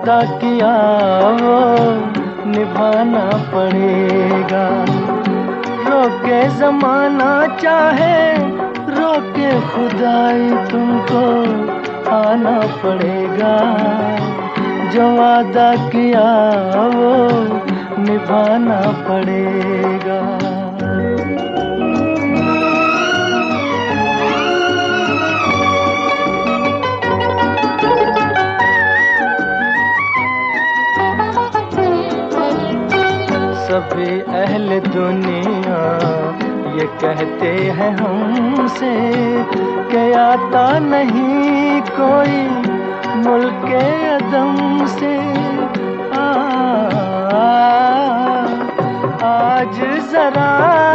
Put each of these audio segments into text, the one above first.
वादा किया वो निभाना पड़ेगा। रोके ज़माना चाहे रोके खुदाई, तुमको आना पड़ेगा। जो वादा किया वो निभाना पड़ेगा। सभी अहले दुनिया ये कहते हैं हमसे कि आता नहीं कोई मुल्के अदम से। आज जरा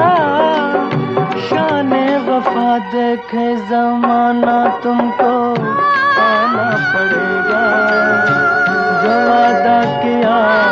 शाने वफा देखे ज़माना, तुमको आना पड़ेगा। जो वादा किया